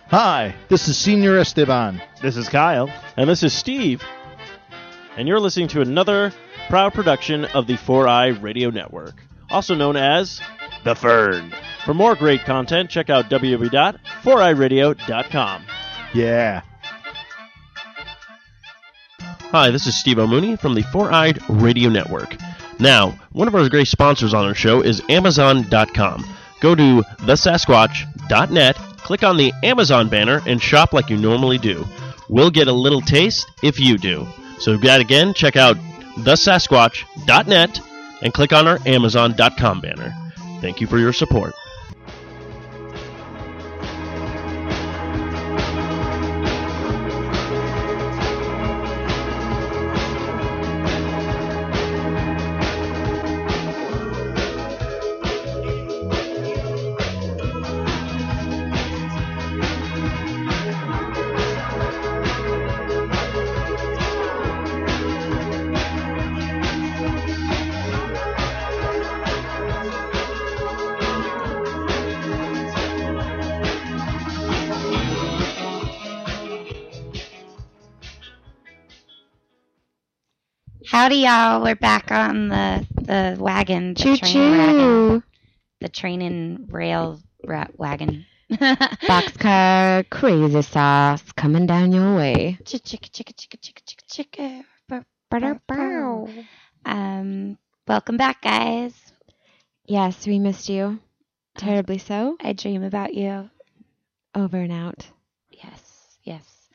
Hi, this is Senior Esteban. This is Kyle. And this is Steve. And you're listening to another proud production of the 4i Radio Network, also known as The Fern. For more great content, check out www.4iradio.com. Yeah. Hi, this is Steve O'Mooney from the 4i Radio Network. Now, one of our great sponsors on our show is Amazon.com. Go to thesasquatch.net, click on the Amazon banner, and shop like you normally do. We'll get a little taste if you do. So that again, check out thesasquatch.net and click on our Amazon.com banner. Thank you for your support. Howdy, y'all. We're back on the wagon. The train wagon. The train and rail wagon. Boxcar crazy sauce coming down your way. Chicka. Welcome back, guys. Yes, we missed you. Terribly so. I dream about you. Over and out. Yes.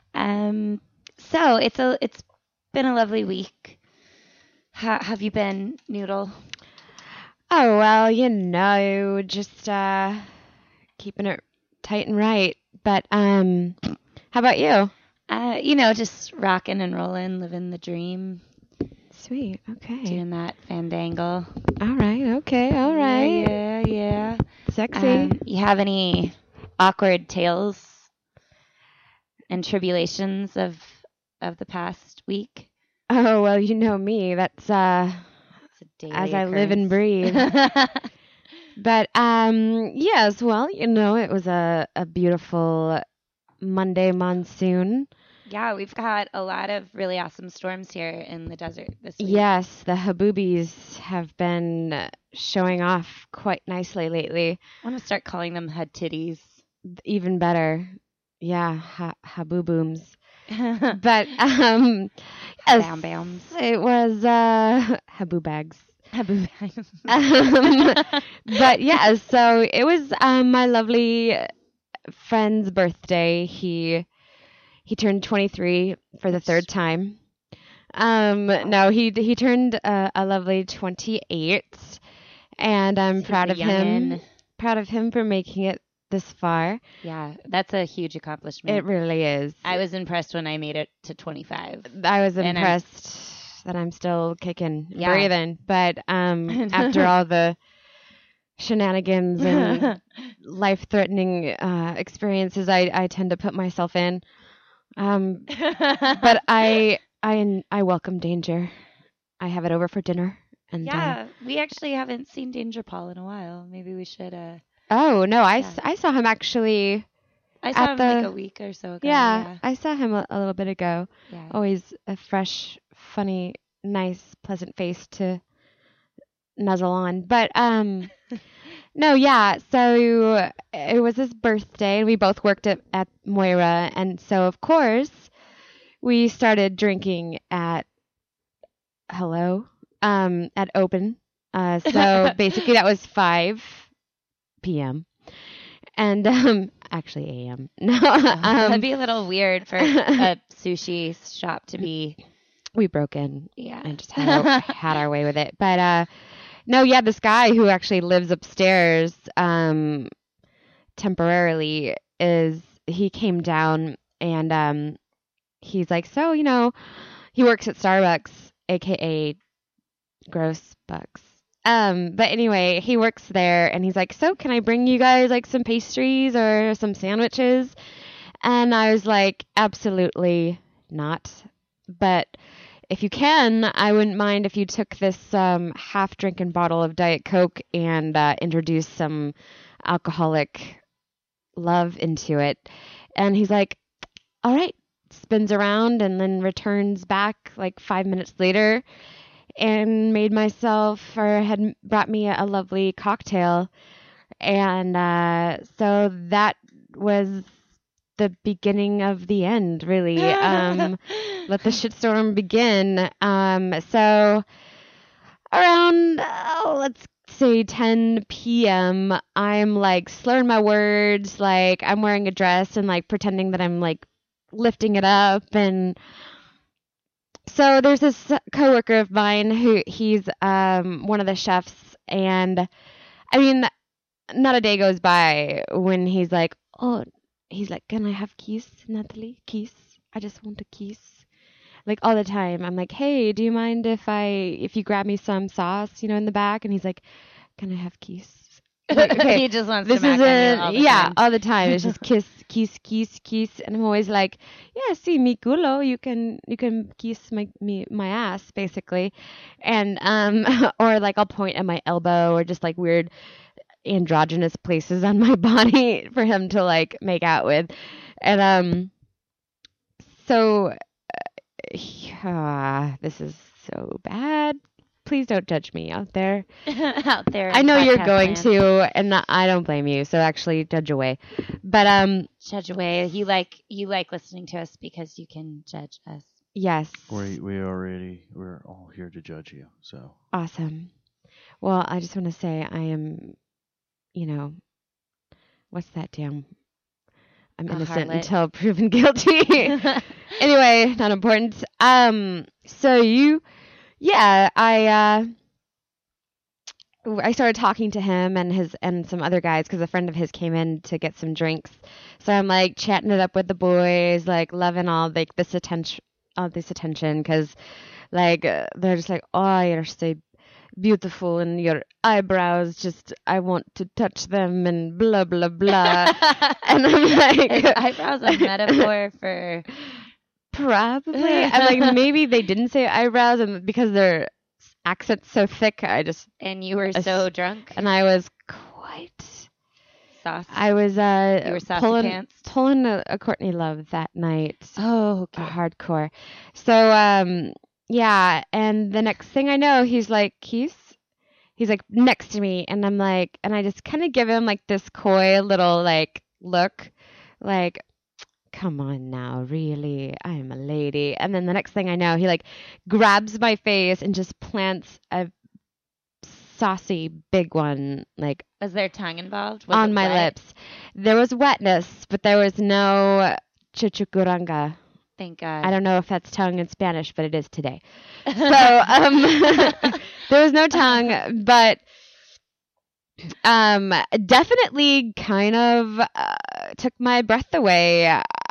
So it's been a lovely week. How have you been, Noodle? Oh, well, just keeping it tight and right. But how about you? Just rocking and rolling, living the dream. Sweet. Okay. Doing that fandangle. All right. Okay. All right. Yeah. Sexy. You have any awkward tales and tribulations of the past week? Oh, well, you know me. That's as I live and breathe. But yes, well, it was a beautiful Monday monsoon. Yeah, we've got a lot of really awesome storms here in the desert this week. Yes, the haboobies have been showing off quite nicely lately. I want to start calling them head titties. Even better. Yeah, haboo-booms. But yes, Bam-bams. It was haboo bags. Haboo bags. But yeah, so it was my lovely friend's birthday. He turned 23 for the third time. No, he turned a lovely 28, and I'm proud of him. Proud of him for making it this far. Yeah, that's a huge accomplishment. It really is. I was impressed when I made it to 25. I was impressed that I'm still kicking, breathing. But after all the shenanigans and life-threatening experiences I tend to put myself in, but I welcome danger. I have it over for dinner. And yeah, we actually haven't seen Danger Paul in a while. Maybe we should. Oh no, I saw him actually. I saw him like a week or so ago. Yeah, I saw him a little bit ago. Yeah. Always a fresh, funny, nice, pleasant face to nuzzle on. But no, yeah. So it was his birthday, and we both worked at Moira, and so of course we started drinking at Open. So basically that was 5 p.m. and actually a.m. No, that'd be a little weird for a sushi shop to be. We broke in, and just had our way with it. But no, yeah, this guy who actually lives upstairs temporarily he came down, and he's like, so he works at Starbucks, aka Gross Bucks. But anyway, he works there, and he's like, so can I bring you guys like some pastries or some sandwiches? And I was like, absolutely not. But if you can, I wouldn't mind if you took this half-drinking bottle of Diet Coke and introduced some alcoholic love into it. And he's like, all right, spins around and then returns back like 5 minutes later and had brought me a lovely cocktail. And so that was the beginning of the end, really. Let the shitstorm begin. So around, let's say 10 p.m., I'm like slurring my words, like I'm wearing a dress and like pretending that I'm like lifting it up. And so there's this coworker of mine who he's one of the chefs, and I mean, not a day goes by when he's like, can I have kiss, Natalie? Kiss? I just want a kiss. Like all the time. I'm like, hey, do you mind if you grab me some sauce, in the back? And he's like, can I have kiss? Like, okay, He just wants this to mac on you isn't, all the yeah, time. all the time. It's just kiss, kiss, kiss, kiss. And I'm always like, yeah, see, mi culo, you can kiss my ass, basically. And, or like I'll point at my elbow or just like weird androgynous places on my body for him to like make out with. And so this is so bad. Please don't judge me out there. Out there. I know you're podcast going land. to, and I don't blame you. So actually judge away. But Judge away. You like listening to us because you can judge us. yes. We're all here to judge you. So Awesome. Well, I just want to say I am, what's that damn? I'm A innocent harlot. until proven guilty. Anyway, not important. So I started talking to him and some other guys because a friend of his came in to get some drinks. So I'm like chatting it up with the boys, like loving all like this attention, because like they're just like, oh, you're so beautiful and your eyebrows just I want to touch them and blah blah blah. And I'm like, Is eyebrows a metaphor for probably. I'm like, maybe they didn't say eyebrows, and because their accent's so thick, and you were so drunk? and I was quite. Sauce. I was You were saucy pants? pulling a Courtney Love that night. Oh, Hardcore. So yeah, and the next thing I know, he's like next to me, and I'm like, and I just kind of give him like this coy little like look, like, come on now, really, I am a lady. And then the next thing I know, he like grabs my face and just plants a saucy big one like Was there tongue involved? Was on it my wet? lips. There was wetness, but there was no chuchukuranga. Thank God. I don't know if that's tongue in Spanish, but it is today. So there was no tongue, but definitely kind of took my breath away.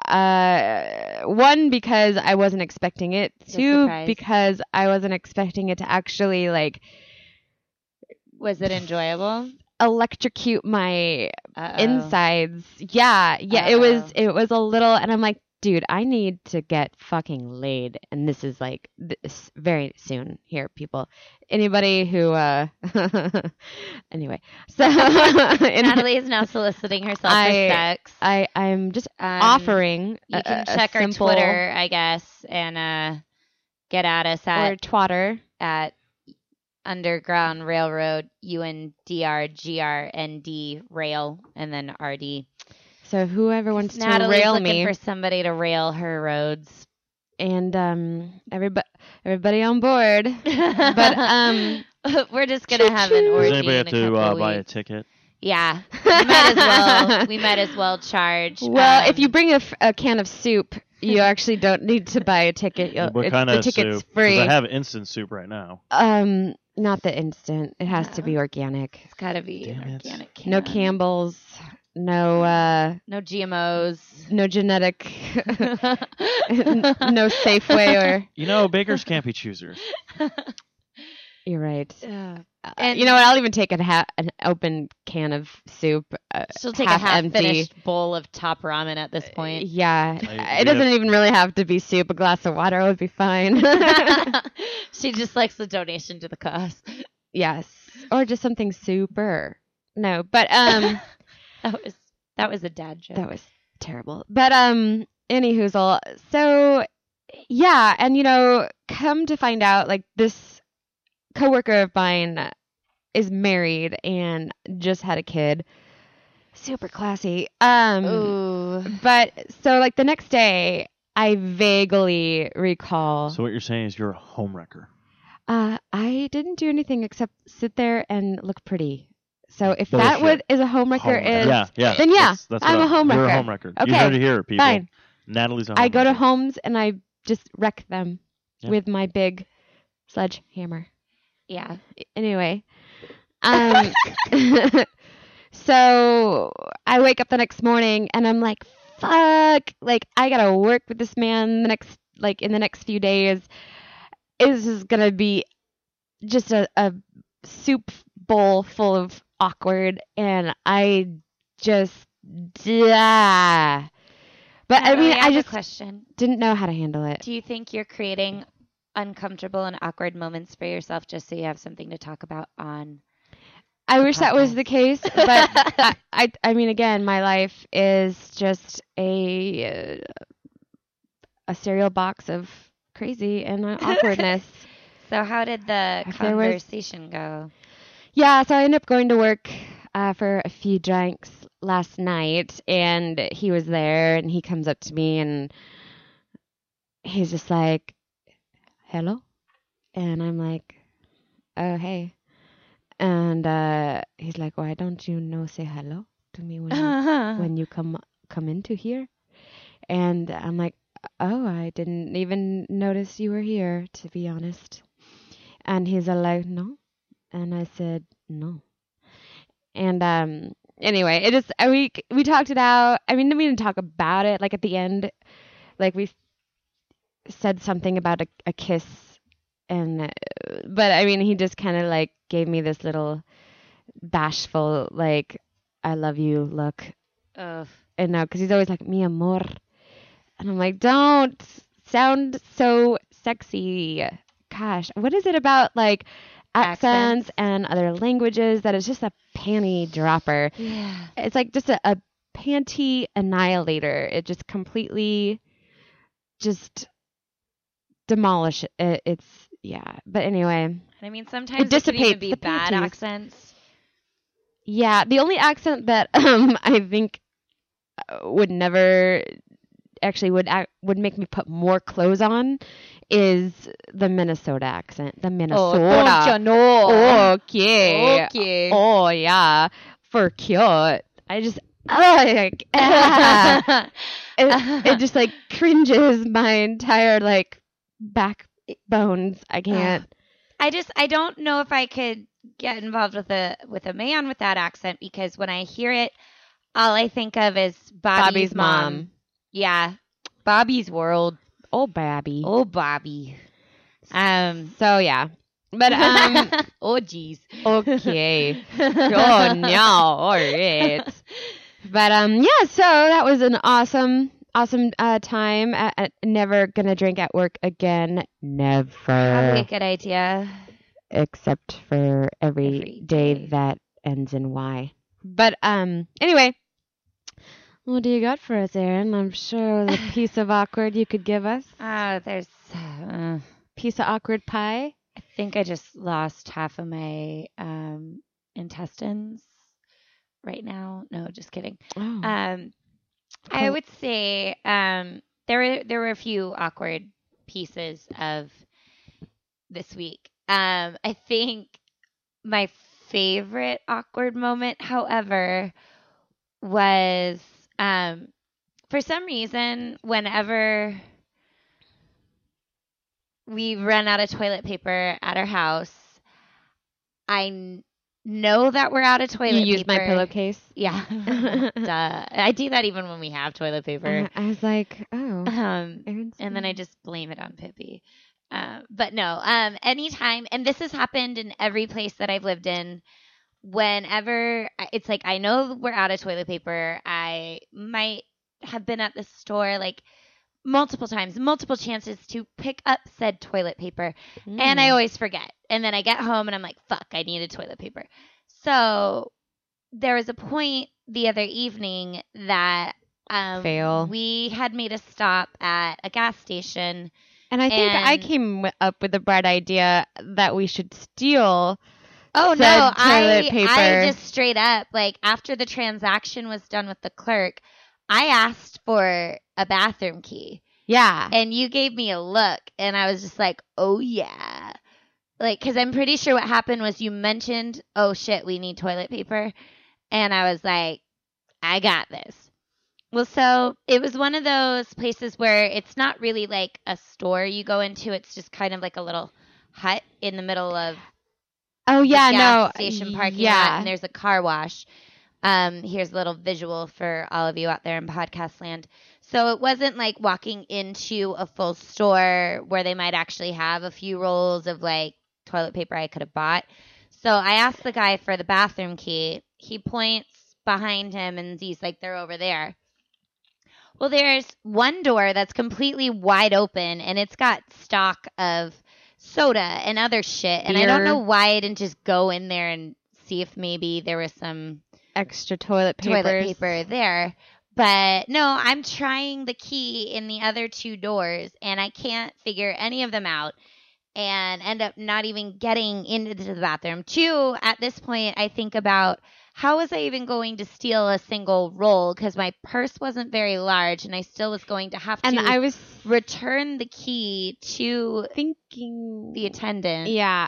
One, because I wasn't expecting it. It's a Two, surprise. because I wasn't expecting it to actually like Was it enjoyable? electrocute my Uh-oh. insides. Yeah. It was a little, and I'm like, dude, I need to get fucking laid, and this is like this very soon here, people. Anybody who anyway, so Natalie is now soliciting herself for sex. I'm just offering. You can a check our simple- Twitter, I guess, and get at us or at twatter. Underground Railroad, UNDRGRND rail, and then RD. So whoever wants Natalie's to rail looking me, for somebody to rail her roads. and everybody on board. But we're just gonna have an orgy. does anybody have in a couple to of buy a weeks. ticket? Yeah, we might as well charge. Well, if you bring a can of soup, you actually don't need to buy a ticket. What kind the of ticket's soup? 'Cause free. I have instant soup right now. Not the instant. It has to be organic. it's gotta be Damn an it. organic. Can. No Campbell's. No No GMOs. no genetic. No Safeway or. You know, bakers can't be choosers. You're right. And- You know what? I'll even take an open can of soup. She'll take a empty. half-finished bowl of top ramen at this point. Yeah, I- it doesn't even really have to be soup. A glass of water would be fine. She just likes the donation to the cause. Yes, or just something super. No, but That That was a dad joke. That was terrible. But anywhoozle. So yeah, and come to find out, like, this coworker of mine is married and just had a kid. Super classy. Ooh. But so like the next day, I vaguely recall. So what you're saying is you're a homewrecker. I didn't do anything except sit there and look pretty. So if Bullshit. that would is a homewrecker, is Yeah. then yeah, That's I'm a homewrecker. You're a homewrecker. Okay, You heard it here, people. fine. Natalie's a homewrecker. I go to homes and I just wreck them Yeah. with my big sledgehammer. Yeah. Anyway, so I wake up the next morning and I'm like, fuck, like I gotta work with this man in the next few days. This is gonna be just a soup bowl full of awkward, and I just But I mean, I have just a question. didn't know how to handle it. Do you think you're creating uncomfortable and awkward moments for yourself just so you have something to talk about on? I wish that was podcast? the case, but I mean, again, my life is just a cereal box of crazy and awkwardness. So how did the If there was- conversation go? Yeah, so I ended up going to work for a few drinks last night, and he was there, and he comes up to me, and he's just like, hello? And I'm like, oh, hey. And he's like, why don't you say hello to me when you come into here? And I'm like, oh, I didn't even notice you were here, to be honest. And he's like, no. And I said, no. And anyway, it just we talked it out. I mean, we didn't talk about it. Like at the end, like we said something about a kiss, and but I mean, he just kind of like gave me this little bashful like I love you look. Ugh. And now, because he's always like mi amor, and I'm like, don't sound so sexy. Gosh, what is it about like accents and other languages that is just a panty dropper? Yeah. It's like just a panty annihilator. It just completely just demolish it. It's yeah. But anyway, I mean, sometimes it can dissipates even be the bad panties. accents. yeah. The only accent that I think would never actually would make me put more clothes on is the Minnesota accent. The Minnesota. don't you know? Okay. Okay. Oh yeah, for cute. I just it just like cringes my entire like backbones. I can't. I don't know if I could get involved with a man with that accent, because when I hear it, all I think of is Bobby's mom. Yeah. Bobby's World. Oh, Babby. Oh, Bobby. So yeah, but oh, jeez. okay. Oh no, all right. But yeah, so that was an awesome time. Never gonna drink at work again. Never. Probably a good idea. Except for every day that ends in Y. But anyway, what do you got for us, Aaron? I'm sure the piece of awkward you could give us. There's. Piece of awkward pie. I think I just lost half of my intestines right now. No, just kidding. Oh. I would say there were a few awkward pieces of this week. I think my favorite awkward moment, however, was for some reason whenever we run out of toilet paper at our house, I know that we're out of toilet paper. You use my pillowcase? Yeah. Duh. I do that even when we have toilet paper. I was like, oh. Aaron's And then I just blame it on Pippi. But no, anytime, and this has happened in every place that I've lived in, whenever it's like, I know we're out of toilet paper, I might have been at the store like multiple times, multiple chances to pick up said toilet paper, and I always forget. And then I get home and I'm like, fuck, I needed toilet paper. So there was a point the other evening that Fail. we had made a stop at a gas station. And I think I And- came up with the bright idea that we should steal. Oh said no, toilet paper. I just straight up, like, after the transaction was done with the clerk, I asked for a bathroom key. Yeah. And you gave me a look, and I was just like, oh yeah. Like, because I'm pretty sure what happened was you mentioned, oh shit, we need toilet paper. And I was like, I got this. Well, so it was one of those places where it's not really like a store you go into. It's just kind of like a little hut in the middle of Oh yeah, the no. gas station parking lot, yeah. and there's a car wash. Here's a little visual for all of you out there in podcast land. So it wasn't like walking into a full store where they might actually have a few rolls of like toilet paper I could have bought. So I asked the guy for the bathroom key. He points behind him and he's like, they're over there. Well, there's one door that's completely wide open and it's got stock of soda and other shit. And I don't Beer. know why I didn't just go in there and see if maybe there was some Extra toilet toilet papers. paper there. But no, I'm trying the key in the other two doors and I can't figure any of them out and end up not even getting into the bathroom. Two, at this point, I think about how was I even going to steal a single roll because my purse wasn't very large and I still was going to have And to I was return the key to thinking. the attendant. Yeah.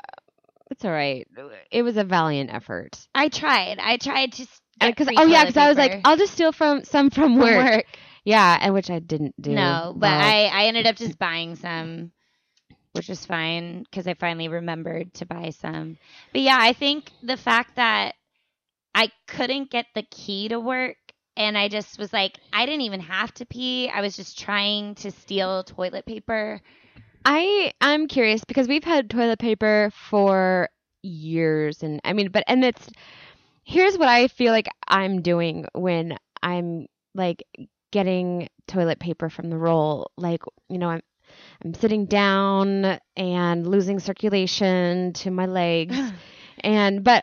It's all right. It was a valiant effort. I tried to get Because free I toilet was like, paper I'll just steal some from work. work. Yeah, and which I didn't do. No, but Well, I ended up just buying some, which was fine because I finally remembered to buy some. But yeah, I think the fact that I couldn't get the key to work and I just was like, I didn't even have to pee. I was just trying to steal toilet paper. I'm curious because we've had toilet paper for years, and I mean, and it's here's what I feel like I'm doing when I'm like getting toilet paper from the roll. Like, you know, I'm sitting down and losing circulation to my legs, but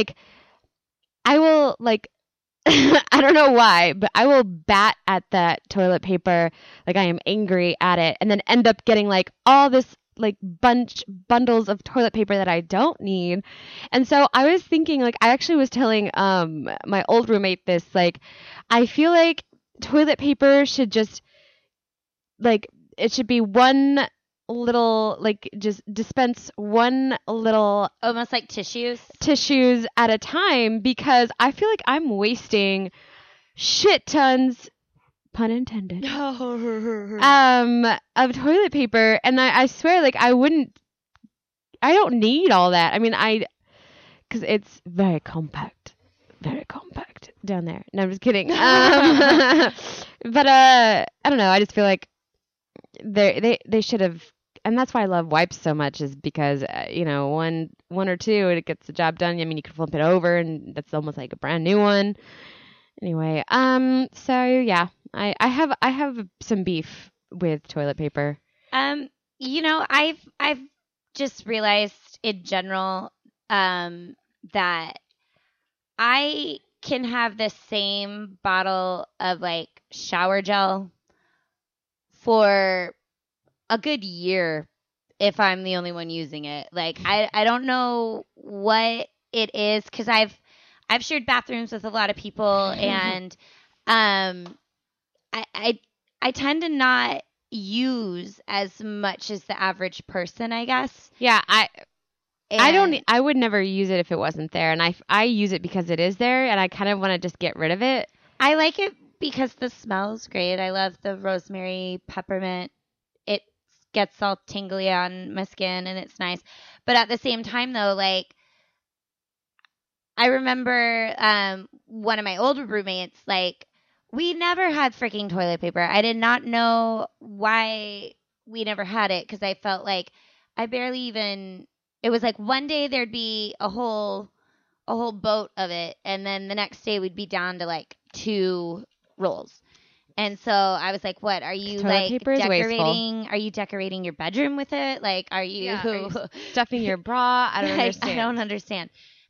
I will like. I don't know why, but I will bat at that toilet paper like I am angry at it and then end up getting like all this like bundles of toilet paper that I don't need. And so I was thinking, like, I actually was telling my old roommate this, like, I feel like toilet paper should just like it should be one little like just dispense one little Almost like tissues. at a time because I feel like I'm wasting shit tons, pun intended, of toilet paper, and I swear like I don't need all that. I mean because it's very compact down there. No, I'm just kidding. But I don't know. I just feel like they should have. And that's why I love wipes so much is because, you know, one or two, it gets the job done. I mean, you can flip it over and that's almost like a brand new one. Anyway, so yeah, I have some beef with toilet paper. You know, I've just realized in general, that I can have the same bottle of like shower gel for a good year if I'm the only one using it. Like I don't know what it is because I've shared bathrooms with a lot of people and I tend to not use as much as the average person, I guess. Yeah, I And would never use it if it wasn't there, and I use it because it is there, and I kind of want to just get rid of it. I like it because the smell's great. I love the rosemary peppermint. It gets all tingly on my skin and it's nice. But at the same time though, like I remember one of my older roommates, like we never had freaking toilet paper. I did not know why we never had it because I felt like I barely even it was like one day there'd be a whole boat of it and then the next day we'd be down to like 2 rolls. And so I was like, what, are you Toilet like paper is decorating? wasteful. Are you decorating your bedroom with it? Like, are you, Stuffing your bra? I don't understand. I don't understand.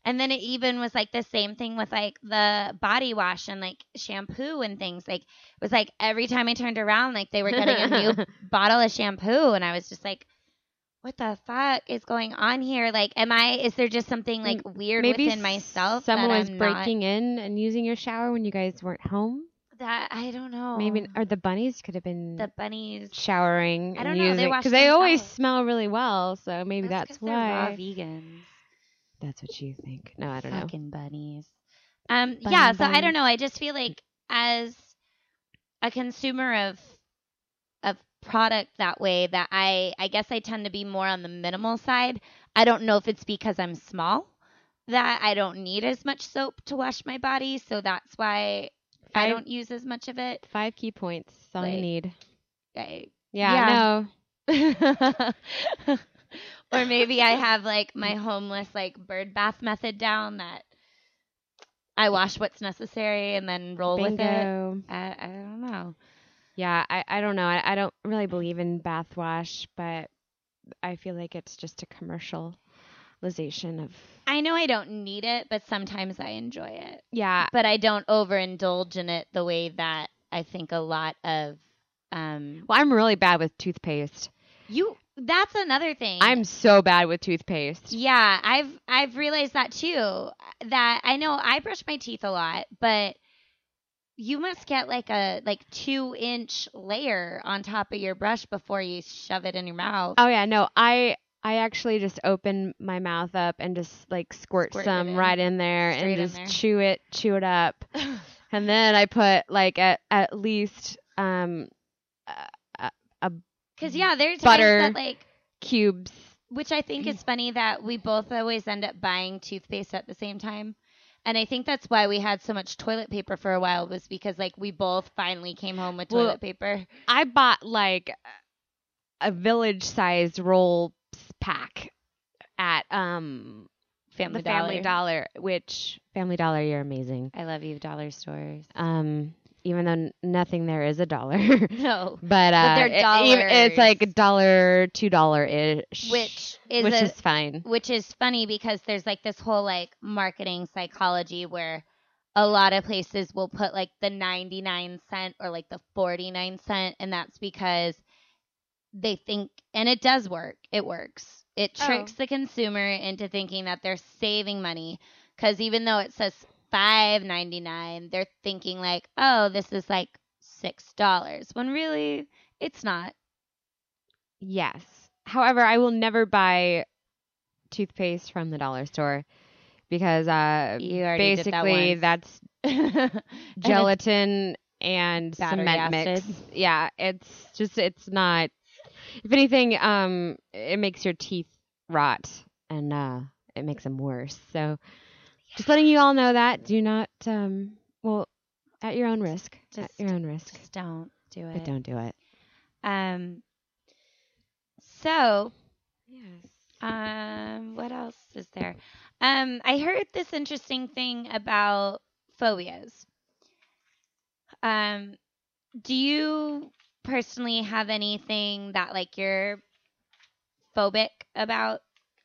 And then it even was like the same thing with like the body wash and like shampoo and things. Like it was like every time I turned around, like they were getting a new bottle of shampoo, and I was just like, what the fuck is going on here? Like, is there just something like weird within myself? Someone that was breaking in and using your shower when you guys weren't home. That I don't know. Maybe, or the bunnies could have been the bunnies showering. I don't and know. using, They wash because they always themselves. smell really well. So maybe that's 'cause they're raw why. vegans. That's what you think. No, I don't know. Fucking bunnies. Yeah. So I bunnies. don't know. I just feel like as a consumer of product that way, that I guess I tend to be more on the minimal side. I don't know if it's because I'm small that I don't need as much soap to wash my body, so that's why I don't use as much of it. 5 key points. That's all you Like, need. I, Yeah. No. or maybe I have like my homeless like bird bath method down, that I wash what's necessary and then roll with it. Bingo. I don't know. Yeah, I don't know. I don't really believe in bath wash, but I feel like it's just a commercialization of. I know I don't need it, but sometimes I enjoy it. Yeah. But I don't overindulge in it the way that I think a lot of Well, I'm really bad with toothpaste. That's another thing. I'm so bad with toothpaste. Yeah, I've realized that too. That I know I brush my teeth a lot, but you must get like a 2-inch layer on top of your brush before you shove it in your mouth. Oh yeah, no, I actually just open my mouth up and just like squirt it some in. right in there Straight and in just there. chew it up. And then I put like at least Because yeah, there's butter. times that like, cubes. which I think is funny that we both always end up buying toothpaste at the same time. And I think that's why we had so much toilet paper for a while, was because like we both finally came home with toilet paper. I bought like a village-sized roll pack at Family the Dollar. Family Dollar, which Family Dollar, you're amazing. I love you, dollar stores. Even though nothing there is $1. No, But they're it's like dollars. $1, $2-ish, which is fine. Which is funny because there's like this whole like marketing psychology where a lot of places will put like the 99-cent or like the 49-cent, and that's because they think, and it does work. It works. It tricks the consumer into thinking that they're saving money, because even though it says $5.99, they're thinking like, oh, this is like $6, when really it's not. Yes. However, I will never buy toothpaste from the dollar store because You already did that basically once. that's gelatin and Battery cement mix. acid. Yeah, it's not. If anything, it makes your teeth rot and it makes them worse. So, just letting you all know that. Do not. Well, at your own risk. At your own risk. Just don't do it. But don't do it. So, Yes. what else is there? I heard this interesting thing about phobias. Do you personally have anything that like you're phobic about?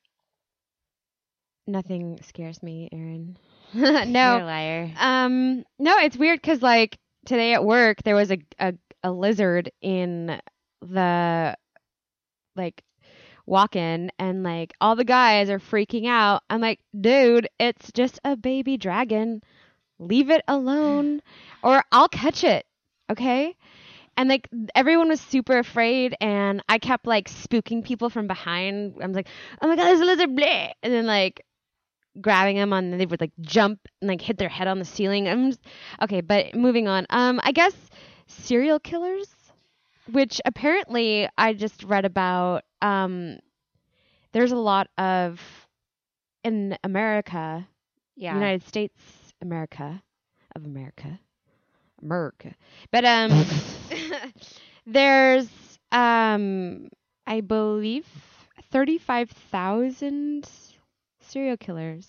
Nothing scares me, Erin. You're a No. liar. No, it's weird because like today at work there was a lizard in the like walk-in, and like all the guys are freaking out. I'm like, dude, it's just a baby dragon. Leave it alone, or I'll catch it. Okay. And like everyone was super afraid, and I kept like spooking people from behind. I was like, oh my god, there's a lizard, bleh! And then like grabbing them on, and they would like jump and like hit their head on the ceiling. Okay, but moving on. I guess serial killers, which apparently I just read about. There's a lot of in America, Yeah. United States, America. But there's I believe 35,000 serial killers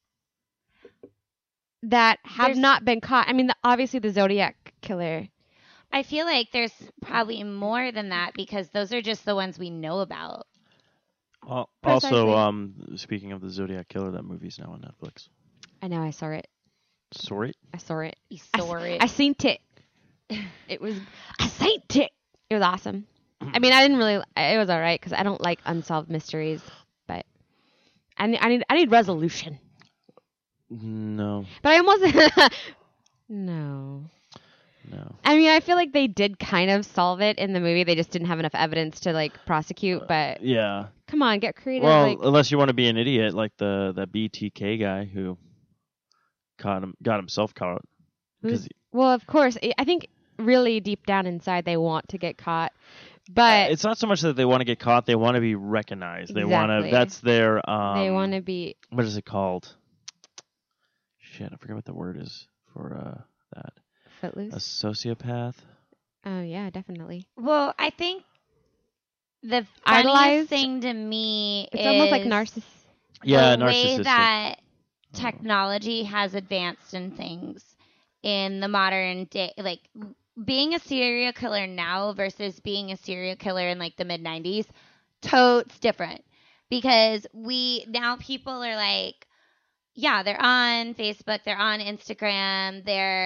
that have There's- not been caught. I mean, obviously the Zodiac killer. I feel like there's probably more than that, because those are just the ones we know about. Also, Precisely. speaking of the Zodiac Killer, that movie's now on Netflix. I know. I saw it. Sorry. I saw it. You saw it. I seen it. It was. I seen it. It was awesome. I mean, I didn't really. It was all right because I don't like unsolved mysteries, but I need resolution. No. But I almost. No. No. I mean, I feel like they did kind of solve it in the movie. They just didn't have enough evidence to like prosecute. But Yeah. come on, get creative. Well, like, unless you want to be an idiot like the BTK guy who got himself caught. well, of course, I think really deep down inside they want to get caught, but it's not so much that they want to get caught; they want to be recognized. They want to. Exactly. That's their. they want to be. What is it called? Shit, I forget what the word is for that. Footloose. A sociopath. Oh yeah, definitely. Well, I think the Idolized? funniest thing to me It's is almost like narcissist. Yeah, the way narcissistic. that technology has advanced in things in the modern day. Like being a serial killer now versus being a serial killer in like the mid 90s, totes different. Because now people are like, yeah, they're on Facebook, they're on Instagram,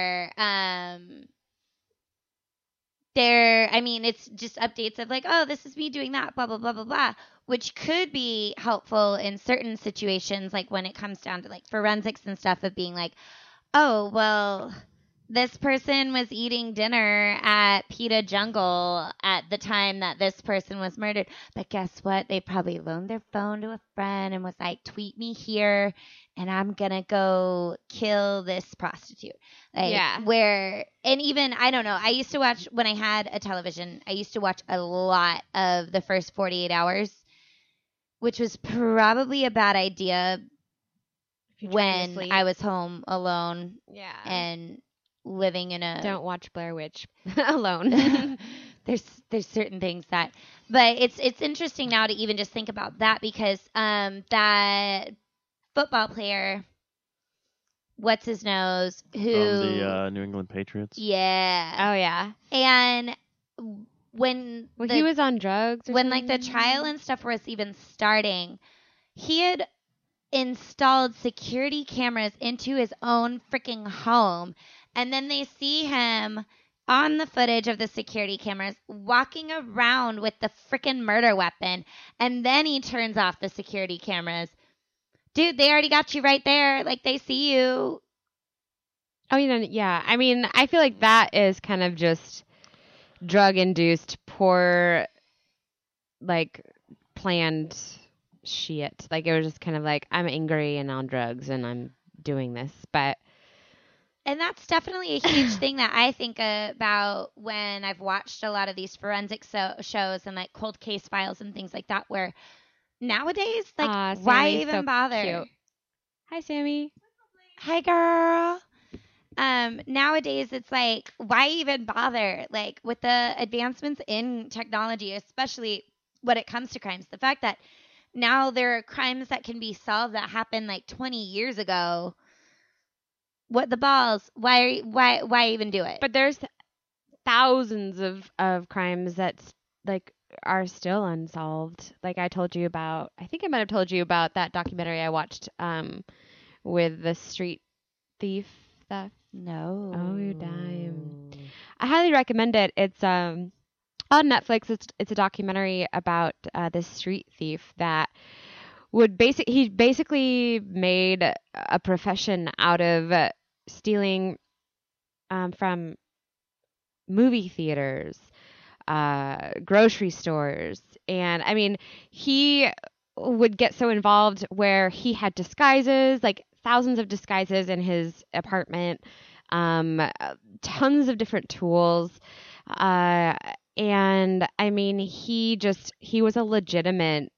I mean, it's just updates of like, oh, this is me doing that, blah, blah, blah, blah, blah, which could be helpful in certain situations, like when it comes down to like forensics and stuff of being like, oh, well, this person was eating dinner at Pita Jungle at the time that this person was murdered. But guess what? They probably loaned their phone to a friend and was like, tweet me here and I'm going to go kill this prostitute. Like, Yeah. and even, I don't know, I used to watch, when I had a television, I used to watch a lot of the first 48 hours, which was probably a bad idea when I was home alone Yeah. and living in a Don't watch Blair Witch alone. there's certain things that, but it's interesting now to even just think about that because that football player, what's his nose, who From the New England Patriots. yeah, Oh yeah. and when He was on drugs. Or when like the something? trial and stuff was even starting, he had installed security cameras into his own freaking home. And then they see him on the footage of the security cameras walking around with the freaking murder weapon. And then he turns off the security cameras. Dude, they already got you right there. Like, they see you. Oh, yeah. I mean, I feel like that is kind of just drug-induced, poor, like, planned shit. Like, it was just kind of like, I'm angry and on drugs and I'm doing this. But And that's definitely a huge thing that I think about when I've watched a lot of these forensic shows and like cold case files and things like that, where nowadays, like, why Sammy's even so bother? cute. Hi, Sammy. Hi, girl. Nowadays, it's like, why even bother? Like, with the advancements in technology, especially when it comes to crimes, the fact that now there are crimes that can be solved that happened like 20 years ago. What the balls? Why even do it? But there's thousands of crimes that's like are still unsolved. Like I told you about, I think I might have told you about that documentary I watched with the street thief theft. No. Oh, you dime. I highly recommend it. It's on Netflix. It's a documentary about this street thief that he basically made a profession out of stealing from movie theaters, grocery stores, and I mean, he would get so involved where he had disguises, like thousands of disguises in his apartment, tons of different tools, and I mean, he was a legitimate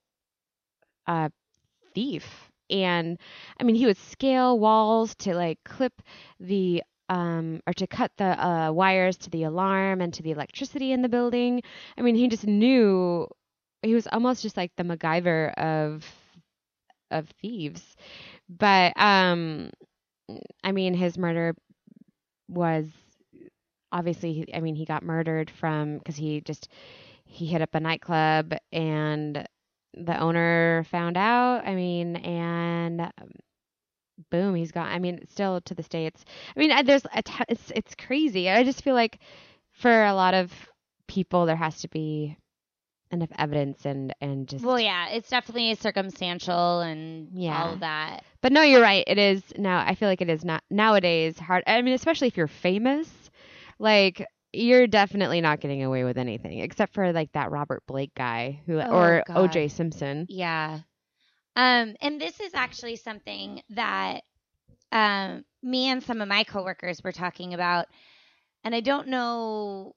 thief. And I mean, he would scale walls to like clip the or to cut the wires to the alarm and to the electricity in the building. I mean, he just knew. He was almost just like the MacGyver of thieves. But I mean, his murder was obviously. I mean, he got murdered because he hit up a nightclub and the owner found out. I mean, and boom, he's gone. I mean, still to this day, it's crazy. I just feel like for a lot of people, there has to be enough evidence and just. Well, yeah, it's definitely circumstantial and Yeah. all of that. But no, you're right. It is now. I feel like it is not nowadays hard. I mean, especially if you're famous, like you're definitely not getting away with anything except for like that Robert Blake guy or God. O.J. Simpson. Yeah. And this is actually something that me and some of my coworkers were talking about, and I don't know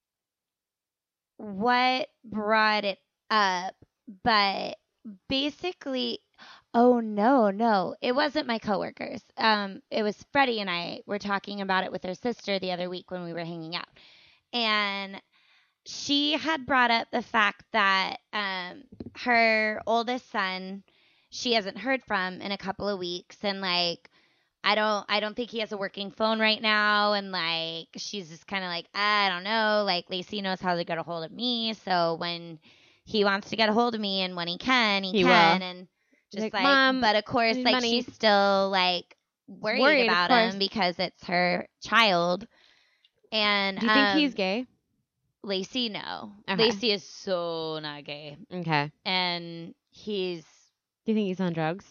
what brought it up, but basically, oh no, it wasn't my coworkers. It was Freddie and I were talking about it with her sister the other week when we were hanging out, and she had brought up the fact that her oldest son, she hasn't heard from in a couple of weeks, and like I don't think he has a working phone right now, and like she's just kind of like, I don't know, like Lacey knows how to get a hold of me, so when he wants to get a hold of me and when he can, he can, will. and just Like, like, Mom, but of course, I need like money. she's still like worried of about course. him because it's her child. And Do you think he's gay? Lacey, no. Okay. Lacey is so not gay, Okay. and he's. Do you think he's on drugs?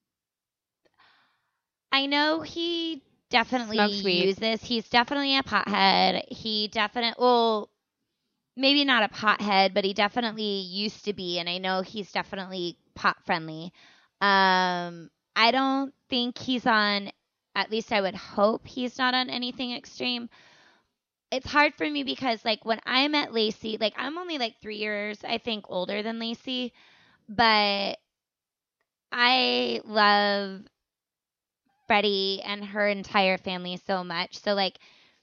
I know he definitely Smokes weed. uses. He's definitely a pothead. Well, maybe not a pothead, but he definitely used to be, and I know he's definitely pot friendly. I don't think he's on. At least I would hope he's not on anything extreme. It's hard for me because like when I met Lacey, like I'm only like 3 years, I think, older than Lacey, but I love Freddie and her entire family so much. So like,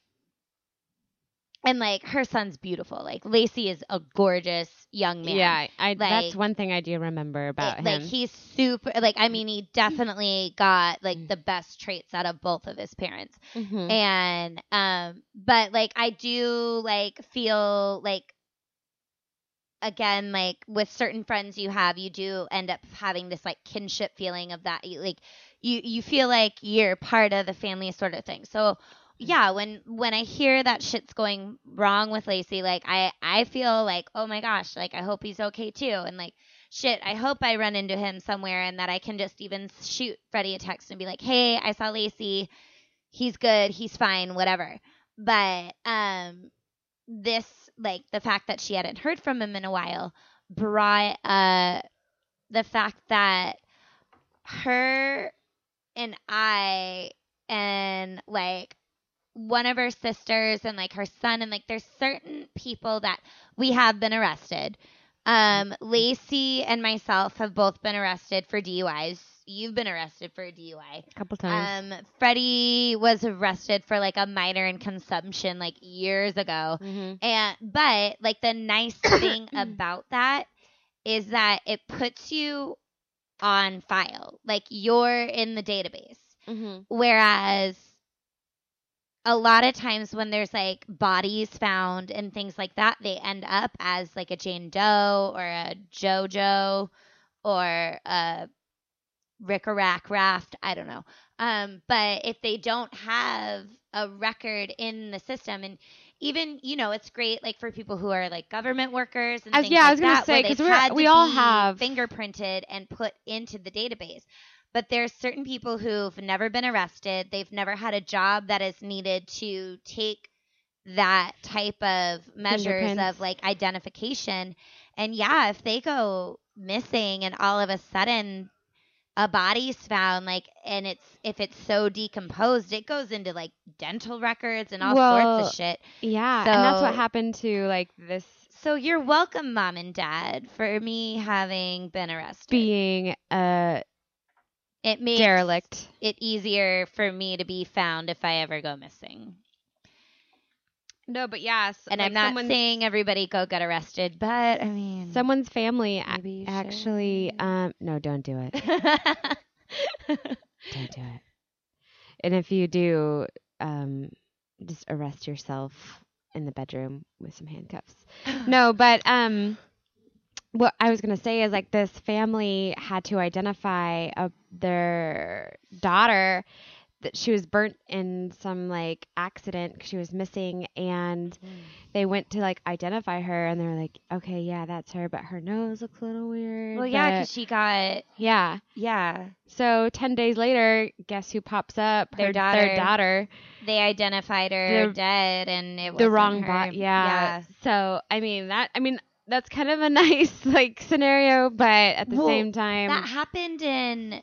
and like her son's beautiful. Like Lacey is a gorgeous young man. Yeah, that's Like, one thing I do remember about him. Like he's super. Like I mean, he definitely got like the best traits out of both of his parents. Mhm. And but like I do like feel like, again, like with certain friends you do end up having this like kinship feeling of that you feel like you're part of the family sort of thing. So yeah, when I hear that shit's going wrong with Lacey, like I feel like, oh my gosh, like I hope he's okay too, and like shit, I hope I run into him somewhere and that I can just even shoot Freddie a text and be like, hey, I saw Lacey, he's good, he's fine, whatever. But this, like the fact that she hadn't heard from him in a while brought the fact that her and I and like one of her sisters and like her son and like there's certain people that we have been arrested. Lacey and myself have both been arrested for DUIs. You've been arrested for a DUI. A couple times. Freddie was arrested for like a minor in consumption like years ago. Mm-hmm. But like the nice thing about that is that it puts you on file. Like you're in the database. Mm-hmm. Whereas a lot of times when there's like bodies found and things like that, they end up as like a Jane Doe or a JoJo or a Rick-a-Rack Raft. I don't know. But if they don't have a record in the system, and even, you know, it's great like for people who are like government workers and things I was like gonna that, say, where 'cause they've had we to all be have- fingerprinted and put into the database. But there's certain people who've never been arrested. They've never had a job that is needed to take that type of measures Fingerprints. of like identification. And yeah, if they go missing and all of a sudden a body's found, like, and if it's so decomposed, it goes into like dental records and all sorts of shit. Yeah, and that's what So- happened to like this So you're welcome, Mom and Dad, for me having been arrested. being a It makes derelict. it easier for me to be found if I ever go missing. No, but yes, And I'm not saying everybody go get arrested, but I mean, someone's family maybe you should. actually. No, don't do it. Don't do it. And if you do, just arrest yourself in the bedroom with some handcuffs. No, but what I was gonna say is like this family had to identify their daughter that she was burnt in some like accident 'cause she was missing, and they went to like identify her, and they're like, okay, yeah, that's her, but her nose looks a little weird. Well, yeah, but- because she got yeah. So 10 days later, guess who pops up? Their Their daughter. daughter. They identified her The- dead, and it was The wrong her. bot. Yeah. So I mean that's kind of a nice like scenario, but at the Well, same time, That happened in.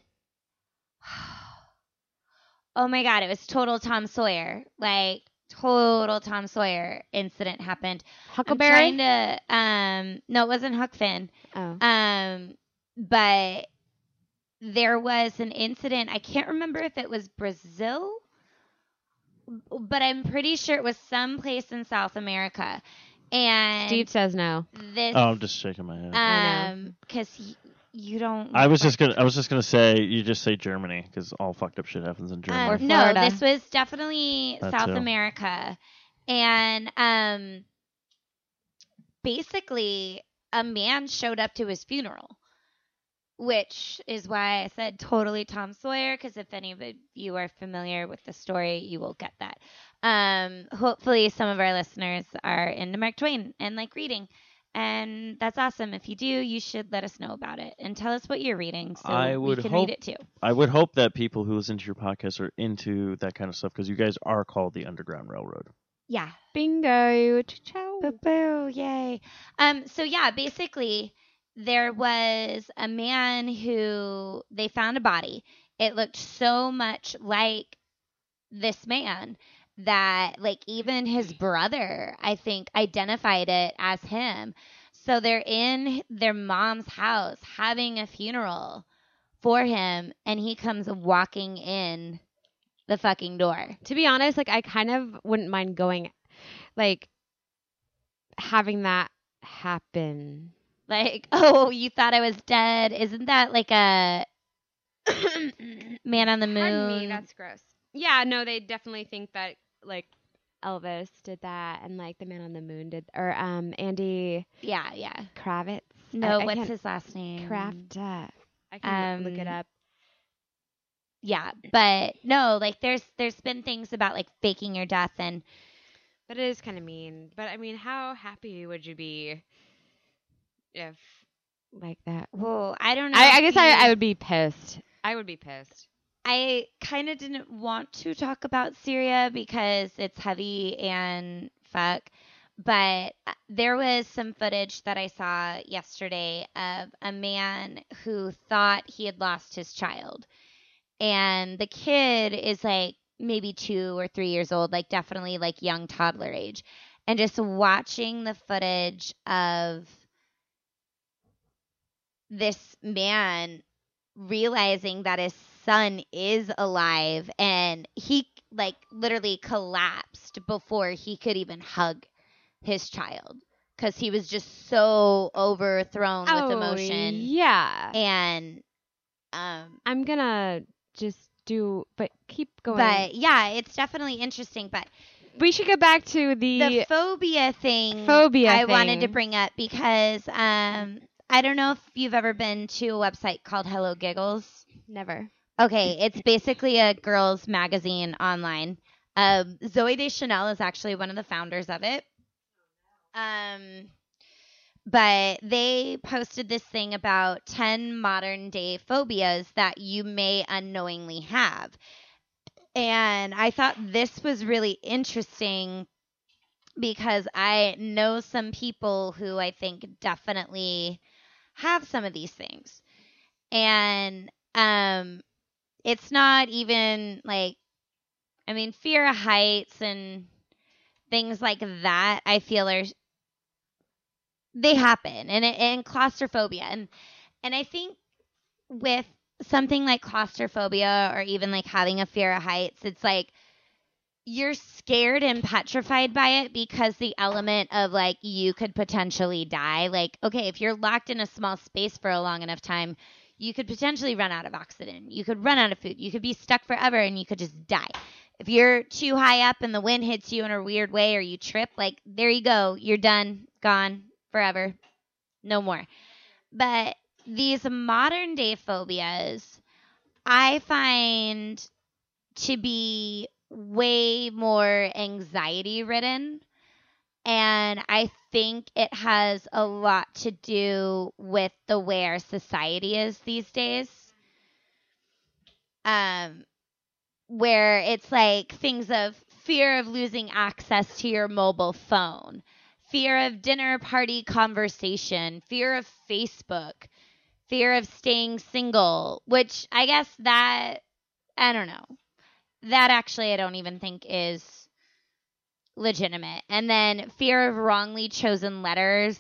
Oh my God! It was total Tom Sawyer. Like total Tom Sawyer incident happened. Huckleberry. I'm trying to. No, it wasn't Huck Finn. Oh. But there was an incident. I can't remember if it was Brazil, but I'm pretty sure it was someplace in South America. And Steve says no. this, Oh, I'm just shaking my head. because you don't. I was just gonna say you just say Germany because all fucked up shit happens in Germany. Or No, Florida. this was definitely That South too. America, and basically a man showed up to his funeral, which is why I said totally Tom Sawyer, because if any of you are familiar with the story, you will get that. Hopefully some of our listeners are into Mark Twain and like reading, and that's awesome. If you do, you should let us know about it and tell us what you're reading so I we would can hope- read it too. I would hope that people who listen to your podcast are into that kind of stuff because you guys are called the Underground Railroad. Yeah. Bingo. Ciao. Boo, yay. So yeah, basically there was a man who they found a body. It looked so much like this man that like even his brother, I think, identified it as him. So they're in their mom's house having a funeral for him, and he comes walking in the fucking door. To be honest, like I kind of wouldn't mind going, like having that happen. Like, oh, you thought I was dead? Isn't that like a Man on the Moon? Pardon me, that's gross. Yeah, no, they definitely think that like Elvis did that, and like the Man on the Moon did, or Andy yeah. Kravitz. No, I what's can't- his last name? Kraft? I can look it up. Yeah, but no, like there's been things about like faking your death, and But it is kind of mean. But I mean, how happy would you be if like that? well, I don't know. I if guess you- I would be pissed. I would be pissed. I kind of didn't want to talk about Syria because it's heavy and fuck. But there was some footage that I saw yesterday of a man who thought he had lost his child. And the kid is like maybe 2 or 3 years old, like definitely like young toddler age. And just watching the footage of this man realizing that his son is alive, and he like literally collapsed before he could even hug his child because he was just so overthrown with emotion. Yeah. And I'm gonna just but keep going. but yeah, it's definitely interesting. But we should go back to the phobia thing phobia I wanted to thing. bring up because I don't know if you've ever been to a website called Hello Giggles. Never. Okay, it's basically a girls' magazine online. Zoe Deschanel is actually one of the founders of it. But they posted this thing about 10 modern day phobias that you may unknowingly have. And I thought this was really interesting because I know some people who I think definitely have some of these things. And it's not even like, I mean, fear of heights and things like that, I feel they happen, and claustrophobia. And I think with something like claustrophobia or even like having a fear of heights, it's like you're scared and petrified by it because the element of like you could potentially die. Like, okay, if you're locked in a small space for a long enough time, you could potentially run out of oxygen. You could run out of food. You could be stuck forever and you could just die. If you're too high up and the wind hits you in a weird way or you trip, like there you go. You're done, gone, forever. No more. But these modern day phobias, I find to be way more anxiety ridden. And I think it has a lot to do with the way our society is these days. Where it's like things of fear of losing access to your mobile phone, fear of dinner party conversation, fear of Facebook, fear of staying single, which I guess that, I don't know. That actually I don't even think is legitimate. And then fear of wrongly chosen letters.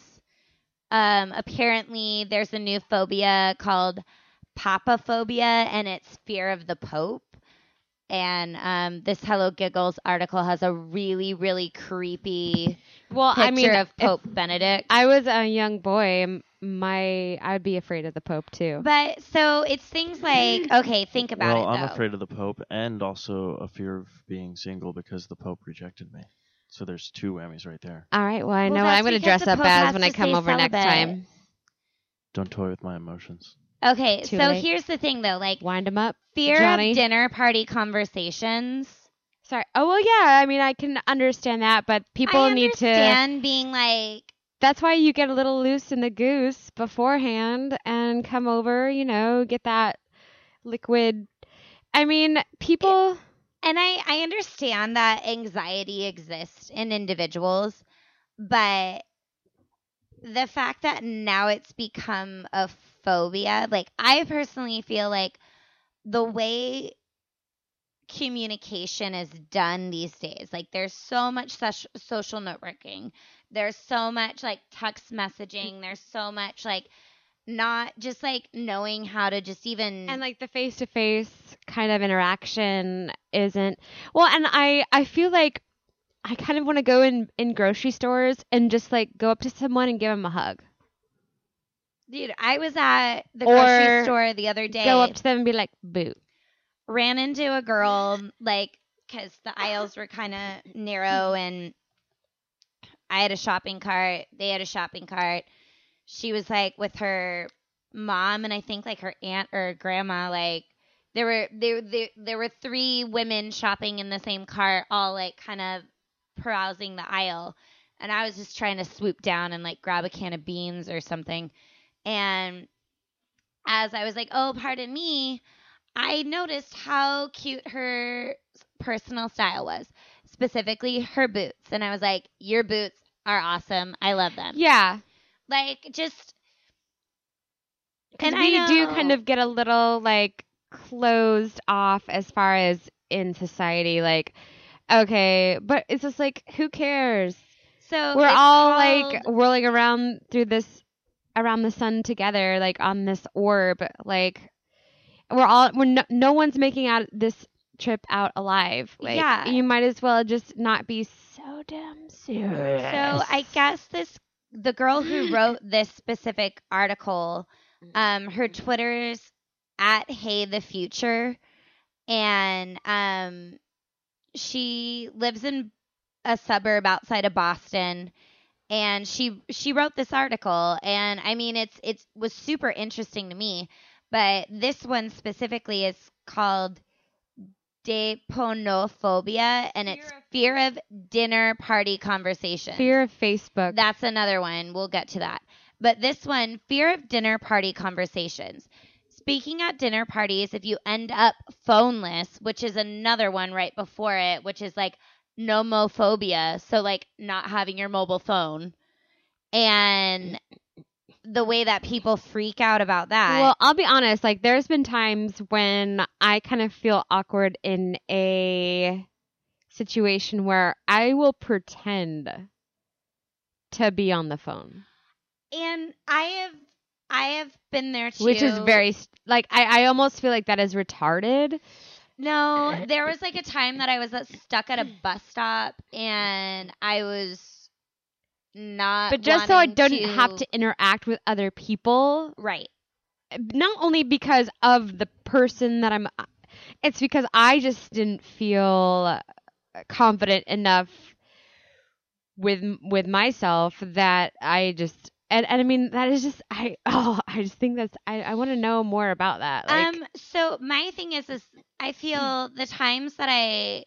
Apparently there's a new phobia called papaphobia, and it's fear of the Pope. And this Hello Giggles article has a really, really creepy picture of Pope Benedict. I was a young boy, I'd be afraid of the Pope too. But so it's things like, okay, think about it though. I'm afraid of the Pope and also a fear of being single because the Pope rejected me. So there's two whammies right there. All right, well, I know what I'm going to dress up as when I come over next time. Don't toy with my emotions. Okay, Too so late. Here's the thing though, like Wind them up, fear Johnny. of dinner party conversations. Sorry. Oh, well, yeah, I mean, I can understand that, but people need to... I understand being like... That's why you get a little loose in the goose beforehand and come over, get that liquid. I mean, people... And I understand that anxiety exists in individuals, but the fact that now it's become a phobia, like I personally feel like the way communication is done these days, like there's so much social networking, there's so much like text messaging, there's so much like not just like knowing how to just even, and like the face-to-face kind of interaction isn't well. And I feel like I kind of want to go in grocery stores and just like go up to someone and give them a hug. Dude, I was at the grocery store the other day. Go up to them and be like, boo. Ran into a girl, like, because the aisles were kind of narrow and I had a shopping cart. They had a shopping cart. She was like with her mom and I think like her aunt or grandma. Like there were three women shopping in the same cart, all like kind of browsing the aisle. And I was just trying to swoop down and like grab a can of beans or something. And as I was like, oh, pardon me, I noticed how cute her personal style was, specifically her boots. And I was like, your boots are awesome. I love them. Yeah. Like, just... And we do kind of get a little, like, closed off as far as in society. Like, okay, but it's just like, who cares? So we're all, like, whirling around around the sun together, like, on this orb. Like, no one's making out this trip out alive. Like, yeah. You might as well just not be so damn serious. So I guess the girl who wrote this specific article, her Twitter's @HeyTheFuture, and she lives in a suburb outside of Boston, and she wrote this article, and I mean it was super interesting to me, but this one specifically is called Deponophobia, and it's fear of dinner party conversation. Fear of Facebook. That's another one. We'll get to that. But this one, fear of dinner party conversations. Speaking at dinner parties, if you end up phoneless, which is another one right before it, which is like nomophobia, so like not having your mobile phone, and the way that people freak out about that. Well, I'll be honest, like there's been times when I kind of feel awkward in a situation where I will pretend to be on the phone. And I have been there too. Which is very, like, I almost feel like that is retarded. No, there was like a time that I was stuck at a bus stop and I was not. But just so I don't have to interact with other people. Right. Not only because of the person that it's because I just didn't feel confident enough with myself that I just and I mean that is just I just think that's I want to know more about that. Like, So my thing is I feel the times that I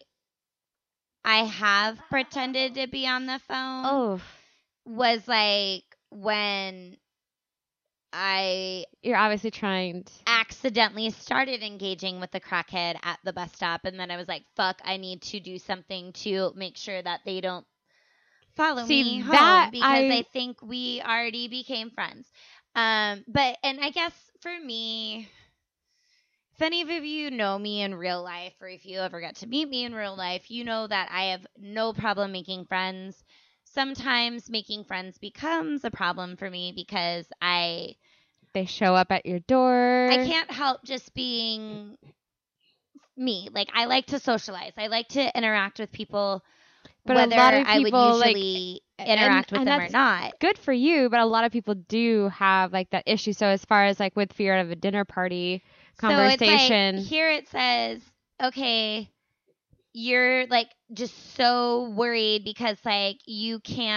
have pretended to be on the phone was like when you're obviously trying to accidentally started engaging with the crackhead at the bus stop, and then I was like, fuck, I need to do something to make sure that they don't follow me home, because I think we already became friends. But I guess for me, if any of you know me in real life, or if you ever get to meet me in real life, you know that I have no problem making friends. Sometimes making friends becomes a problem for me because they show up at your door. I can't help just being me. Like, I like to socialize. I like to interact with people, but whether a lot of people, I would usually interact with them or not. Good for you, but a lot of people do have like that issue. So as far as like with fear of a dinner party conversation, so it's like, here it says, okay, you're like just so worried because like you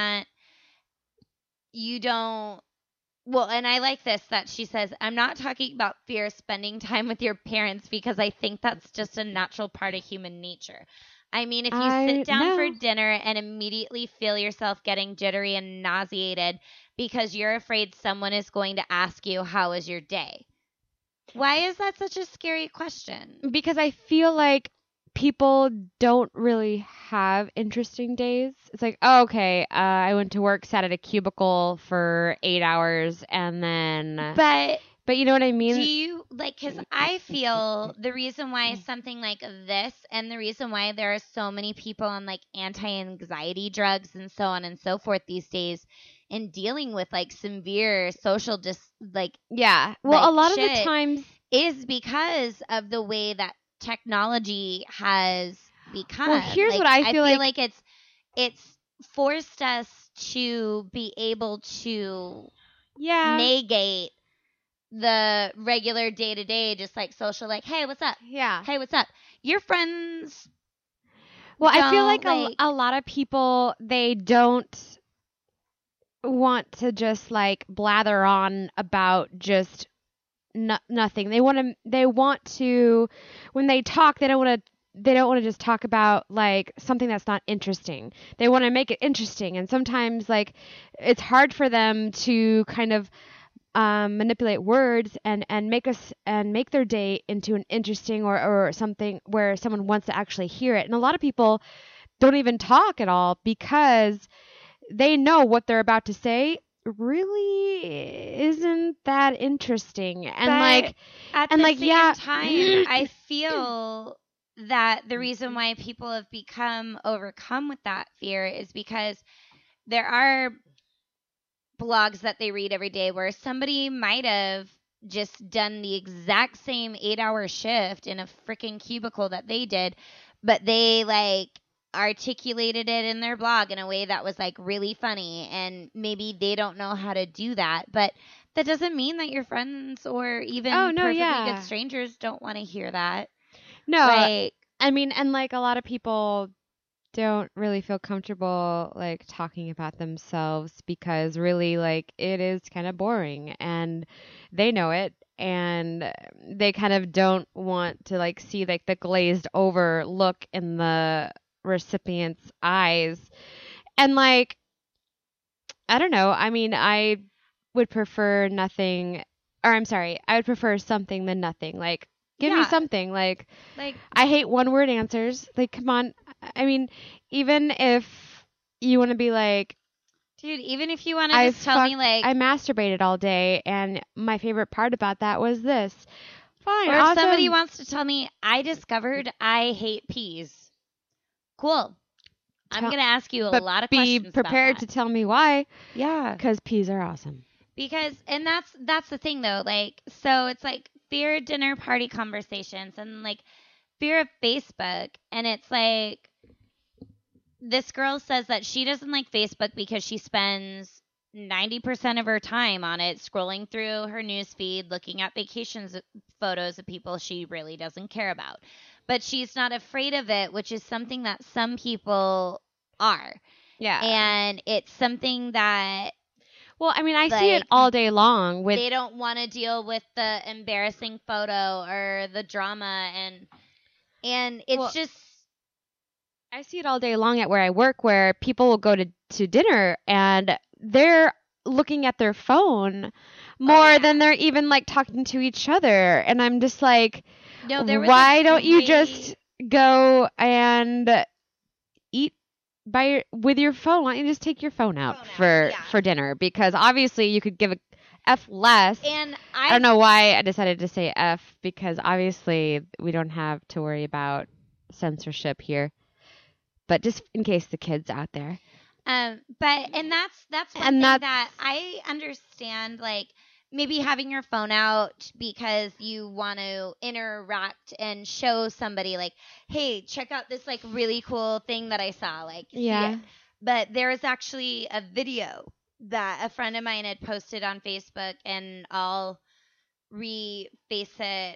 don't. Well, and I like this that she says, I'm not talking about fear of spending time with your parents because I think that's just a natural part of human nature. I mean, if you sit down for dinner and immediately feel yourself getting jittery and nauseated because you're afraid someone is going to ask you, how was your day? Why is that such a scary question? Because I feel like people don't really have interesting days. It's like, oh, okay, I went to work, sat at a cubicle for 8 hours, and then... But you know what I mean? Do you, like, because I feel the reason why something like this, and the reason why there are so many people on, like, anti-anxiety drugs and so on and so forth these days, in dealing with, like, severe social yeah. Well, like, a lot of the times... is because of the way that technology has become. Well, here's like, what I feel like it's forced us to be able to negate the regular day-to-day, just like social, like, hey, what's up? Yeah. Hey, what's up? Your friends. Well, I feel like a lot of people, they don't want to just like blather on about just nothing. They want to, when they talk, they don't want to just talk about like something that's not interesting. They want to make it interesting, and sometimes like it's hard for them to kind of manipulate words and make their day into an interesting or something where someone wants to actually hear it. And a lot of people don't even talk at all because they know what they're about to say really isn't that interesting. And but at the same time, I feel that the reason why people have become overcome with that fear is because there are blogs that they read every day where somebody might have just done the exact same 8-hour shift in a freaking cubicle that they did, but they like articulated it in their blog in a way that was like really funny, and maybe they don't know how to do that, but that doesn't mean that your friends or even perfectly good strangers don't want to hear that. No, like, I mean, and like a lot of people don't really feel comfortable like talking about themselves because really like it is kind of boring, and they know it, and they kind of don't want to like see like the glazed over look in the recipient's eyes. And like, I don't know, I mean, I would prefer something than nothing. Like, give me something. Like I hate one word answers. Like, come on. I mean, even if you want to be like, dude, even if you want to just tell me like, I masturbated all day and my favorite part about that was this. Fine. Or if somebody wants to tell me, I discovered I hate peas. Cool. I'm going to ask you a lot of questions. Be prepared to tell me why. Yeah. Because peas are awesome. Because, and that's the thing though. Like, so it's like fear dinner party conversations and like fear of Facebook. And it's like, this girl says that she doesn't like Facebook because she spends 90% of her time on it, scrolling through her news feed, looking at vacations photos of people she really doesn't care about. But she's not afraid of it, which is something that some people are. Yeah. And it's something that... Well, I mean, I see it Like, all day long with they don't want to deal with the embarrassing photo or the drama, and it's Well, just I see it all day long at where I work, where people will go to dinner and they're looking at their phone more yeah. than they're even like talking to each other, and I'm just like, no. There was why a don't you great- just go and eat with your phone? Why don't you just take your phone out Phone out, for yeah. for dinner? Because obviously you could give a F less. And I don't know why I decided to say F, because obviously we don't have to worry about censorship here. But just in case the kids out there. But that's one And thing that's- that I understand, like maybe having your phone out because you want to interact and show somebody like, hey, check out this like really cool thing that I saw, like see Yeah. it. But there was actually a video that a friend of mine had posted on Facebook, and I'll reface